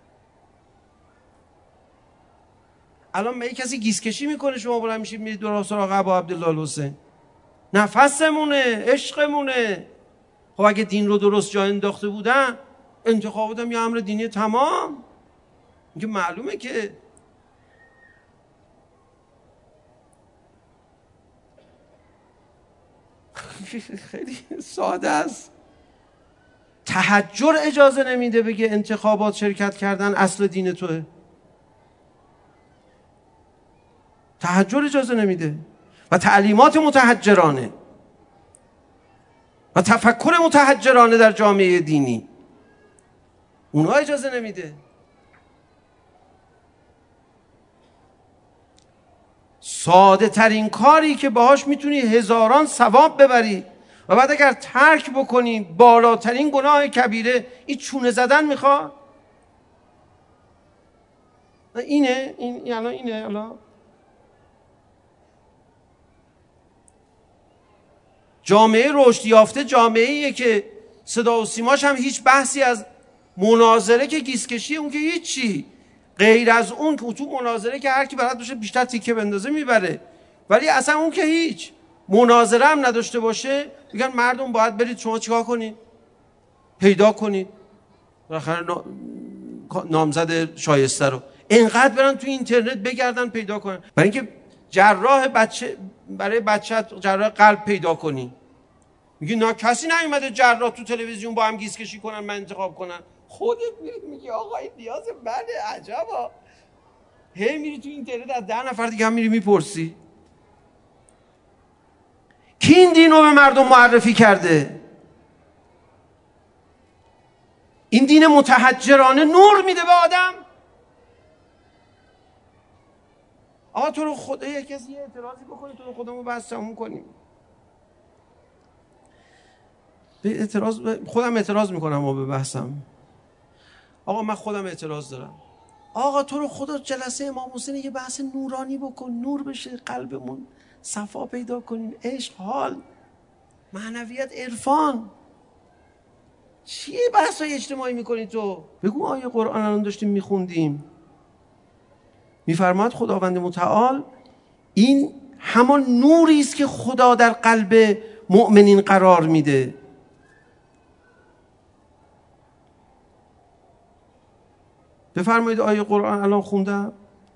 الان به کسی گیسکشی میکنه شما بلند میشید میرید دور سراغ ابا عبدالله الحسین؟ نفسمونه، عشقمونه. خب اگه دین رو درست جا انداخته بودن، انتخابات هم یه امر دینی تمام. اینکه معلومه که خیلی ساده است. تحجر اجازه نمیده بگه انتخابات شرکت کردن اصل دین توه. تحجر اجازه نمیده و تعلیمات متحجرانه و تفکر متحجرانه در جامعه دینی اونها اجازه نمیده. ساده ترین کاری که باهاش میتونی هزاران ثواب ببری و بعد اگر ترک بکنی بالاترین گناه کبیره، این چونه زدن میخواد. اینه این یعنی اینه الان جامعه رشد یافته، جامعه‌ایه که صدا و سیماش هم هیچ بحثی از مناظره که گیسکشی، اون که هیچی غیر از اون که تو مناظره که هر کی بلد باشه بیشتر تیکه بندازه میبره، ولی اصلا اون که هیچ مناظره هم نداشته باشه میگن مردم باید برید شما چیکار کنید؟ پیدا کنید بالاخره نامزد شایسته رو. اینقدر برن تو اینترنت بگردن پیدا کنن. برای اینکه جراح بچه برای بچت جراح قلب پیدا کنی، میگی نه کسی نیومده جراح تو تلویزیون با هم گیس کشی کنن من انتخاب کنن. خودت میری میگی آقا این نیاز منه. عجبا. هی میری تو اینترنت از ده نفر دیگه هم میری میپرسی کی این دین رو به مردم معرفی کرده. این دین متحجرانه نور میده به آدم. آقا تو رو خدا یک کسی یه اعتراضی بکنه تو رو خودمو بس تموم کنیم. به اعتراض خودم اعتراض میکنم و به بحثم. آقا من خودم اعتراض دارم. آقا تو رو خدا جلسه امام حسین یه بحث نورانی بکن، نور بشه قلبمون، صفا پیدا کنیم، عشق، حال، معنویت، عرفان. چیه بحثای اجتماعی میکنی تو؟ بگو آیه قرآن الان داشتیم میخوندیم میفرماد خداوند متعال این همان نوری است که خدا در قلب مؤمنین قرار میده. بفرمایید آیه قرآن الان خوندم.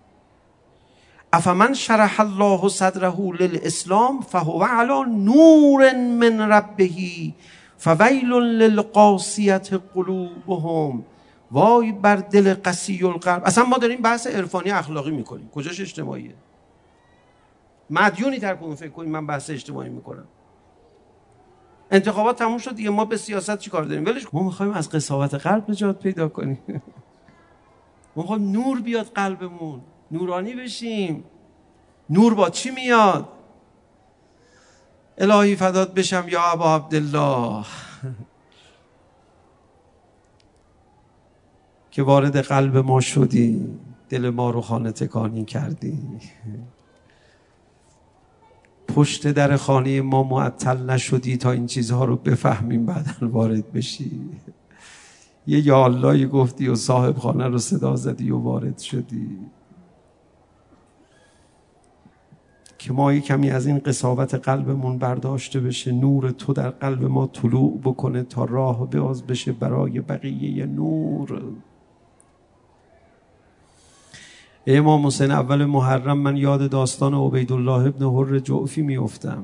افمن شرح الله صدره للاسلام فهو علی نور من ربه فویل للقاسیة قلوبهم. وای بر دل قسی القلب. اصلا ما داریم بحث عرفانی اخلاقی میکنیم، کجاش اجتماعیه؟ مدیونی در کنون فکر کنیم من بحث اجتماعی میکنم. انتخابات تموم شد دیگه، ما به سیاست چی کار داریم؟ ولش. ما میخوایم از قساوت قلب نجات پیدا کنیم. ما میخوایم نور بیاد قلبمون، نورانی بشیم. نور با چی میاد؟ الهی فدات بشم یا ابا عبدالله که وارد قلب ما شدی، دل ما رو خانه تکانی کردی، پشت در خانه ما معطل نشدی تا این چیزها رو بفهمیم بعداً وارد بشی. یه یا اللهی گفتی و صاحب خانه رو صدا زدی و وارد شدی. که ما یک کمی از این قساوت قلبمون برداشته بشه، نور تو در قلب ما طلوع بکنه تا راه باز بشه برای بقیه نور. امام حسین اول محرم من یاد داستان عبیدالله ابن حر جعفی میافتم.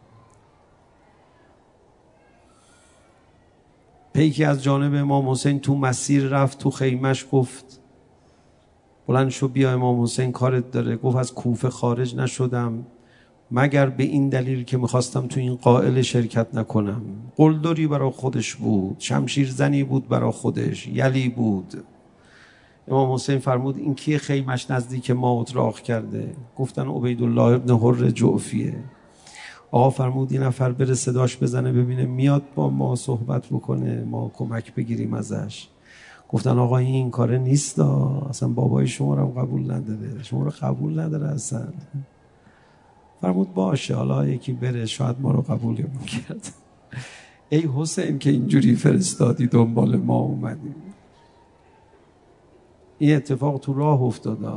پیکی از جانب امام حسین تو مسیر رفت، تو خیمش گفت بلند شو بیا امام حسین کارت داره. گفت از کوفه خارج نشدم مگر به این دلیل که میخواستم تو این قائل شرکت نکنم. قلدری برا خودش بود، شمشیر زنی بود برا خودش، یلی بود. امام حسین فرمود این کیه خیمش نزدیک ما اتراق کرده؟ گفتن عبیدالله ابن حر جعفیه. آقا فرمود این نفر بره صداش بزنه ببینه میاد با ما صحبت بکنه، ما کمک بگیریم ازش. گفتن آقا این, این کاره نیست، اصلا بابای شما رو قبول نداره، شما رو قبول نداره اصلا. فرمود باشه حالا یکی بره شاید ما رو قبول میکرد. ای حسین که اینجوری فرستادی دنبال ما اومدیم. این اتفاق تو راه افتاده.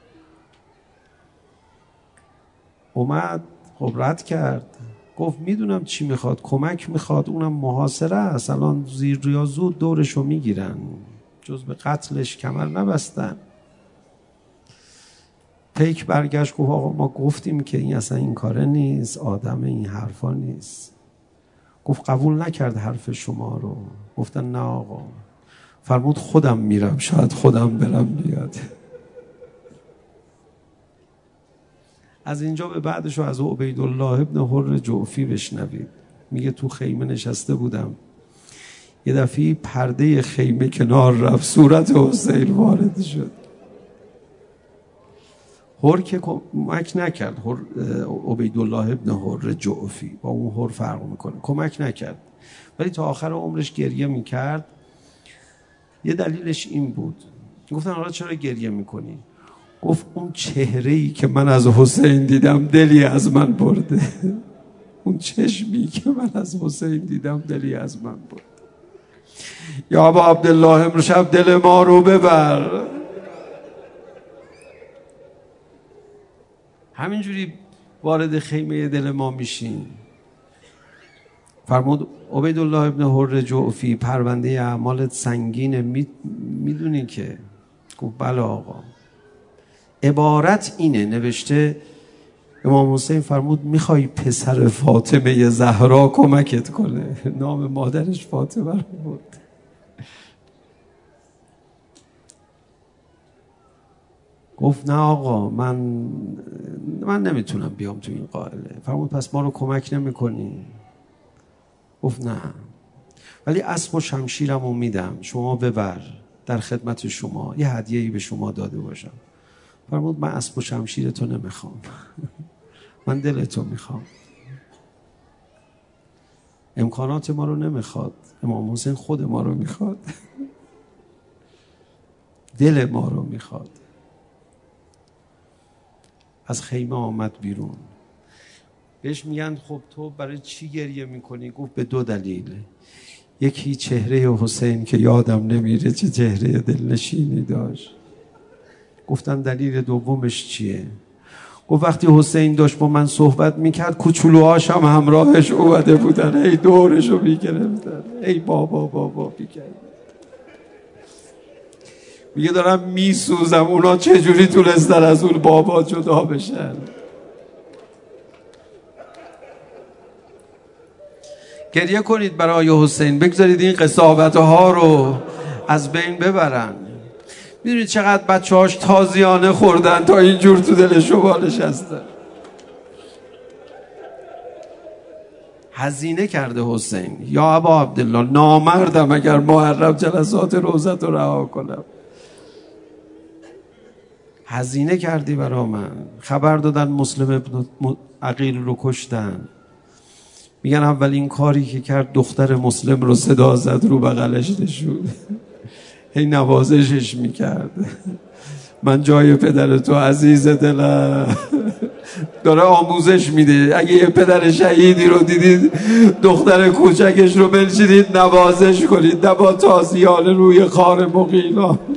اومد خب رد کرد، گفت میدونم چی میخواد، کمک میخواد، اونم محاصره است، الان زیر یا زود دورشو میگیرن، جز به قتلش کمر نبستن. پیک برگشت گفت آقا ما گفتیم که این اصلا این کاره نیست، آدم این حرفا نیست. گفت قبول نکرد حرف شما رو. گفتن نه آقا. فرمود خودم میرم، شاید خودم برم بیاد. از اینجا به بعدش رو از عبیدالله ابن حر جعفی بشنوید. میگه تو خیمه نشسته بودم، یه دفعه پرده خیمه کنار رفت، صورت حسین وارد شد. حر که کمک نکرد، عبیدالله ابن حر جعفی با اون حر فرق میکنه، کمک نکرد ولی تا آخر عمرش گریه میکرد. یه دلیلش این بود. گفتن حالا چرا گریه میکنی؟ گفت اون چهره‌ای که من از حسین دیدم دلی از من برده. اون چشمی که من از حسین دیدم دلی از من برده. یا ابا عبدالله امشب دل ما رو ببر. همینجوری وارد خیمه دل ما میشین. فرمود عبیدالله ابن حر جعفی پرونده اعمالت سنگینه، میدونی که؟ گفت بله آقا. عبارت اینه نوشته امام حسین فرمود میخوای پسر فاطمه زهرا کمکت کنه؟ نام مادرش فاطمه بود. گفت نه آقا من من نمیتونم بیام تو این قائله. فرمود پس ما رو کمک نمی کنی؟ گفت نه ولی اسب و شمشیرم رو میدم، شما ببر، در خدمت شما یه هدیه‌ای به شما داده باشم. فرمود من اسب و شمشیر تو نمیخوام. من دل تو میخوام. امکانات ما رو نمیخواد، امام حسین خود ما رو میخواد. دل ما رو میخواد. از خیمه آمد بیرون. بهش میگن خب تو برای چی گریه میکنی؟ گفت به دو دلیل. یکی چهره حسین که یادم نمیره چه چهره دلنشینی داشت. گفتن دلیل دومش چیه؟ گفت وقتی حسین داشت با من صحبت میکرد کوچولوهاش هم همراهش اومده بودن، ای دورشو میگرفتن، ای بابا بابا میکرد. میگه دارم میسوزم، اونا چجوری تونستن از اون بابا جدا بشن؟ گریه کنید برای حسین، بگذارید این قساوت ها رو از بین ببرن. میدونید چقدر بچه هاش تازیانه خوردن تا اینجور تو دل شما نشستن. هزینه کرده حسین. یا ابا عبدالله، نامردم اگر محرم جلسات روزت رو رها کنم. هزینه کردی برا من. خبر دادن مسلم ابن عقیل رو کشتن. میگن اولین کاری که کرد دختر مسلم رو صدا زد، رو بغلش نشود، هی نوازشش میکرد. من جای پدر تو عزیز دلم. داره آموزش میده. اگه یه پدر شهیدی رو دیدید دختر کوچکش رو بنشینید نوازش کنید، نه با تازیانه روی خار مغیلان.